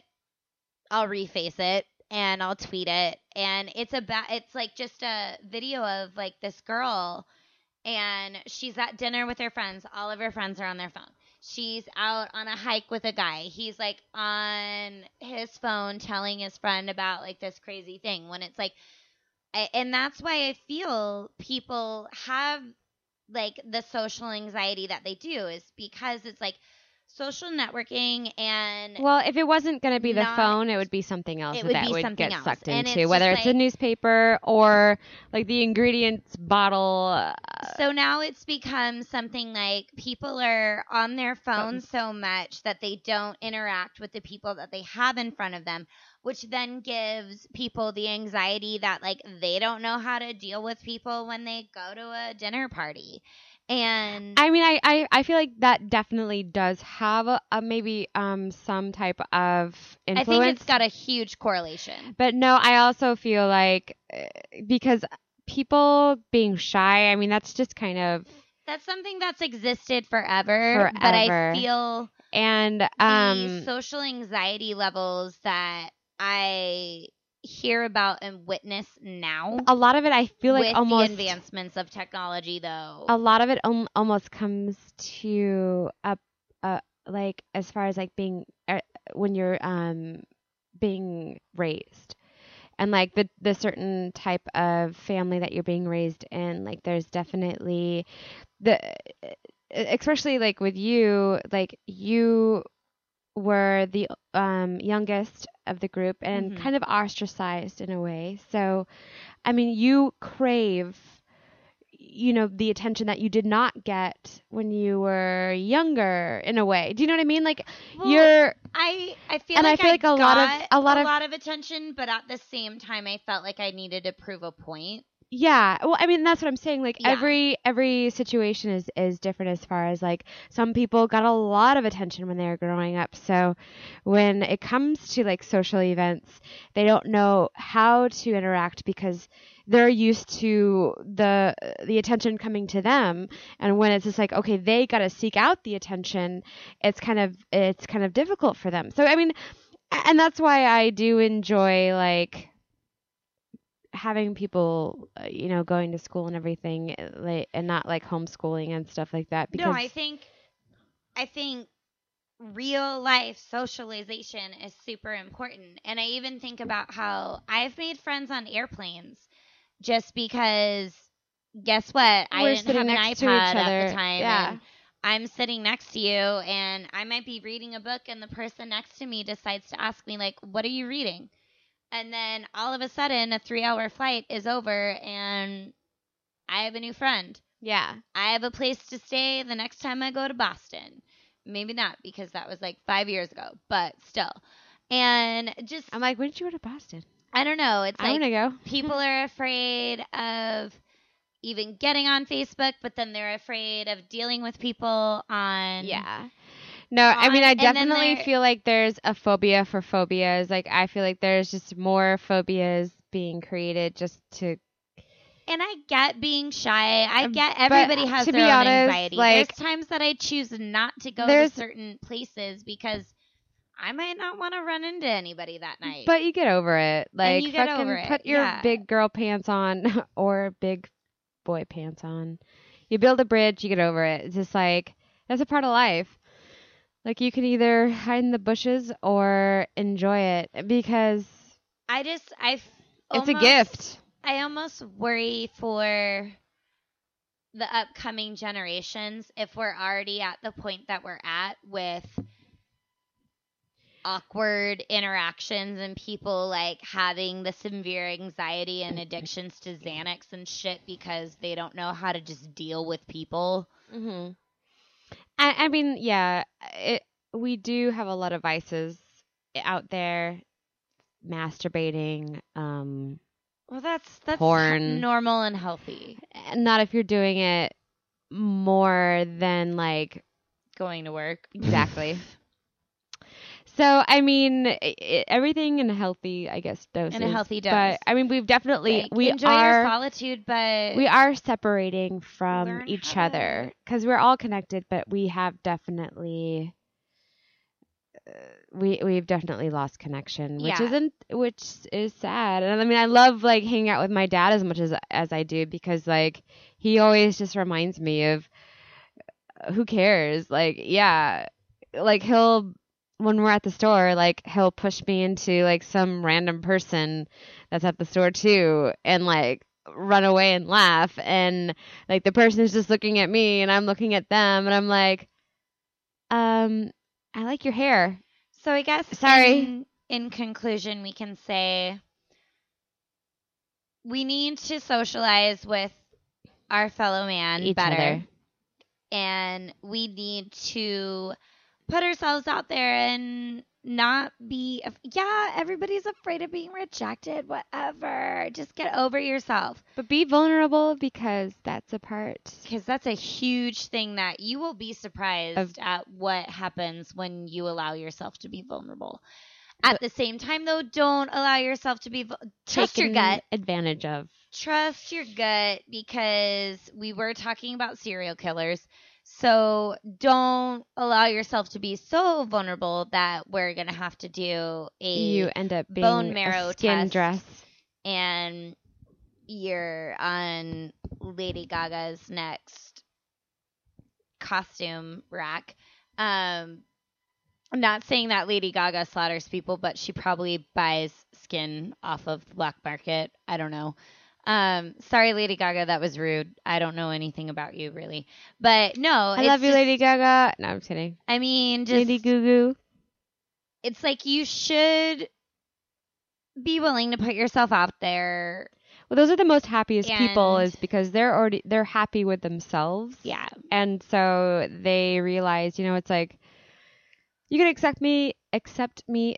it and I'll tweet it, and it's like just a video of like this girl, and she's at dinner with her friends. All of her friends are on their phone. She's out on a hike with a guy. He's like on his phone telling his friend about like this crazy thing, when it's like, and that's why I feel people have like the social anxiety that they do, is because it's like social networking, and Well, if it wasn't going to be the Not- phone, it would be something else it that would that be would something get else. sucked And into, it's whether just it's a like- newspaper or like the ingredients bottle. So now it's become something like people are on their phones so much that they don't interact with the people that they have in front of them, which then gives people the anxiety that like they don't know how to deal with people when they go to a dinner party. And I mean, I feel like that definitely does have a maybe some type of influence. I think it's got a huge correlation. But no, I also feel like because people being shy, I mean, that's just kind of That's something that's existed forever. But Forever. I feel and the social anxiety levels that I hear about and witness now, a lot of it I feel like with almost the advancements of technology, though. a lot of it almost comes to like as far as like being when you're being raised, and like the certain type of family that you're being raised in. Like there's definitely especially like with you, like you were the youngest of the group and Mhm. kind of ostracized in a way. So I mean, you crave, the attention that you did not get when you were younger, in a way. Do you know what I mean? Like Well, you're I feel and I like feel like a lot of- got a lot of- of attention, but at the same time, I felt like I needed to prove a point. yeah. Well, I mean, that's what I'm saying. Like Yeah. every situation is different as far as like some people got a lot of attention when they were growing up. So when it comes to like social events, they don't know how to interact because they're used to the attention coming to them, and when it's just like, okay, they got to seek out the attention, it's kind of difficult for them. So I mean, and that's why I do enjoy like having people going to school and everything, like, and not like homeschooling and stuff like that, because No, I think real life socialization is super important. And I even think about how I've made friends on airplanes just because, guess what? I We're didn't have sitting an next to iPad each at other. the time. Yeah. And I'm sitting next to you, and I might be reading a book, and the person next to me decides to ask me, like, what are you reading? And then all of a sudden, a 3-hour flight is over, and I have a new friend. yeah. I have a place to stay the next time I go to Boston. Maybe not, because that was like 5 years ago, but still. And just, I'm like, when did you go to Boston? I don't know. It's I want to like go. people are afraid of even getting on Facebook, but then they're afraid of dealing with people on. Yeah. No, I mean, I and then definitely there- feel like there's a phobia for phobias. Like, I feel like there's just more phobias being created just to. And I get being shy. I get but everybody has to their be own honest, anxiety. like- There's times that I choose not to go to There's- certain places because I might not want to run into anybody that night. But you get over it. Like, you get fucking over it, put your yeah. big girl pants on or big boy pants on. You build a bridge, you get over it. It's just like, That's a part of life. Like, you can either hide in the bushes or enjoy it because it's a gift. I almost worry for the upcoming generations if we're already at the point that we're at with awkward interactions and people like having the severe anxiety and addictions to Xanax and shit because they don't know how to just deal with people. Mm-hmm. I mean, yeah, we do have a lot of vices out there. Masturbating, Well, that's porn. normal and healthy. Not if you're doing it more than like Going to work. exactly. So, I mean, everything in a healthy, I guess, dose. In a healthy dose. But, I mean, we've definitely, Like, we enjoy are, your solitude, but we are separating from learn each how to- other because we're all connected, but we have definitely, we've definitely lost connection, which is sad. And I mean, I love like hanging out with my dad as much as I do because like he always just reminds me of who cares? Like, yeah, like when we're at the store, like he'll push me into like some random person that's at the store too and like run away and laugh and like the person's just looking at me and I'm looking at them and I'm like, I like your hair. So I guess Sorry. In conclusion, we can say we need to socialize with our fellow man Each better. other. And we need to put ourselves out there and not be everybody's afraid of being rejected, whatever. Just get over yourself. But be vulnerable because that's a part. Because that's a huge thing that you will be surprised at what happens when you allow yourself to be vulnerable. At the same time, though, don't allow yourself to be trust your gut. Advantage of. Trust your gut because we were talking about serial killers. So don't allow yourself to be so vulnerable that we're going to have to do You end up being bone marrow a skin test dress. and you're on Lady Gaga's next costume rack. I'm not saying that Lady Gaga slaughters people, but she probably buys skin off of the black market. I don't know. Sorry, Lady Gaga, that was rude. I don't know anything about you, really. But no. I love you, Lady Gaga. No, I'm kidding. I mean, just. Lady Goo Goo. It's like you should be willing to put yourself out there. Well, those are the most happiest people And- is because they're happy with themselves. Yeah. And so they realize, it's like, you can accept me, accept me.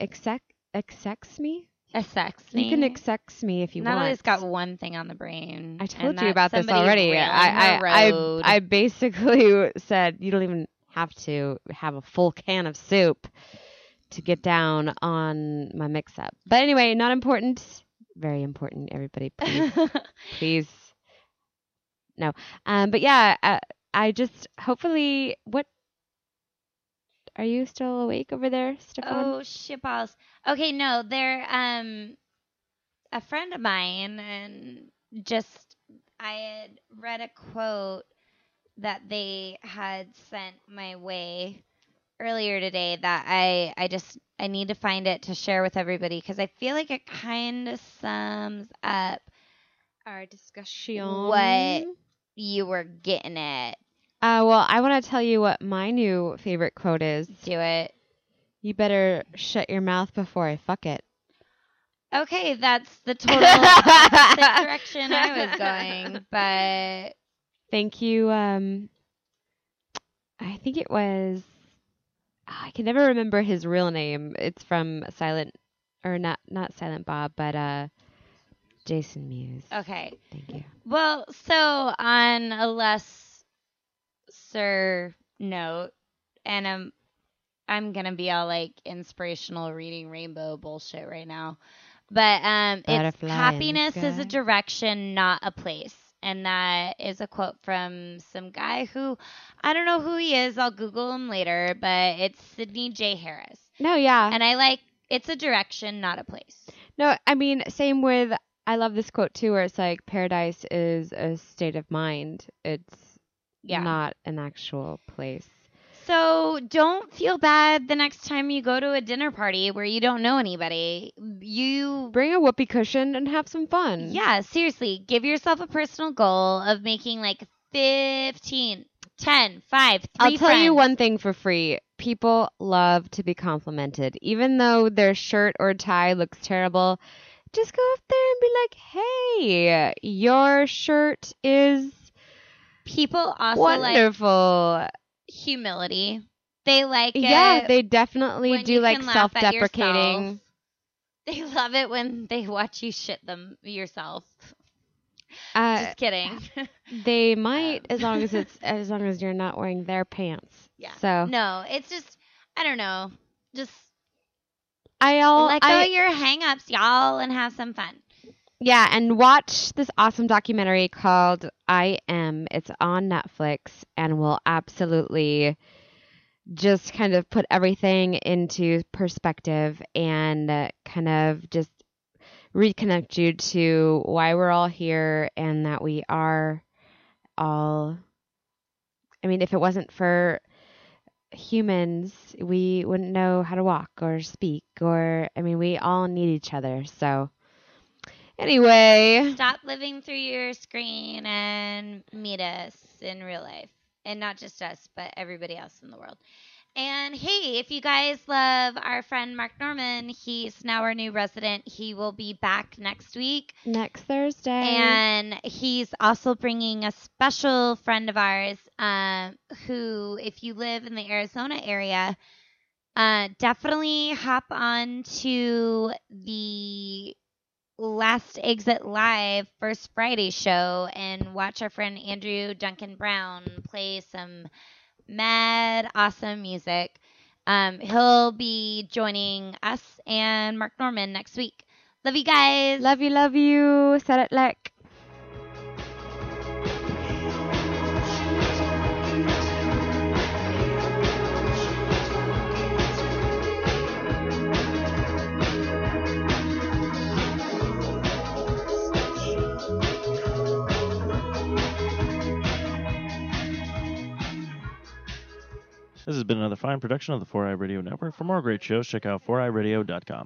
A sex You can accept me if you want. Natalie's got one thing on the brain. I told and you that's about this somebody already. railing her road. I basically said you don't even have to have a full can of soup to get down on my mix-up. But anyway, not important. Very important, everybody. Please, please. No. But yeah, I just hopefully. What? Are you still awake over there, Stefan? Oh, shitballs. Okay, no, they're a friend of mine, and I had read a quote that they had sent my way earlier today that I need to find it to share with everybody because I feel like it kind of sums up Our discussion. what you were getting at. Well, I want to tell you what my new favorite quote is. Do it. You better shut your mouth before I fuck it. Okay, that's the total opposite direction I was going, but Thank you. I think it was. I can never remember his real name. It's from not Silent Bob, but Jason Mewes. okay. Thank you. Well, so on a lesser note, and I'm gonna be all like inspirational reading rainbow bullshit right now, but it's Butterfly in the happiness is a sky. direction, not a place, and that is a quote from some guy who I don't know who he is. I'll Google him later, but it's Sidney J. Harris, No, yeah. and it's a direction, not a place. No, I mean, same with. I love this quote too, where it's like paradise is a state of mind. It's Yeah. not an actual place. So don't feel bad the next time you go to a dinner party where you don't know anybody. You Bring a whoopee cushion and have some fun. Yeah, seriously, give yourself a personal goal of making like 15, 10, 5, 3 I'll tell you friends. one thing for free. People love to be complimented. Even though their shirt or tie looks terrible, just go up there and be like, hey, your shirt is People also wonderful. like humility. They like it Yeah, they definitely when do you like can laugh at self-deprecating. yourself. They love it when they watch you shit them yourself. Just kidding. They might, as long as you're not wearing their pants. Yeah. So No, it's just, I don't know. Just I'll let go of your hang-ups, y'all, and have some fun. Yeah, and watch this awesome documentary called I Am. It's on Netflix and will absolutely just kind of put everything into perspective and kind of just reconnect you to why we're all here and that we are all, I mean, if it wasn't for humans, we wouldn't know how to walk or speak or, I mean, we all need each other, so... Anyway. Stop living through your screen and meet us in real life. And not just us, but everybody else in the world. And hey, if you guys love our friend Mark Norman, he's now our new resident. He will be back next week. Next Thursday. And he's also bringing a special friend of ours who, if you live in the Arizona area, definitely hop on to the Last Exit Live First Friday show and watch our friend Andrew Duncan Brown play some mad awesome music. He'll be joining us and Mark Norman next week. Love you guys. Love you. Said it like. This has been another fine production of the 4i Radio Network. For more great shows, check out 4iradio.com.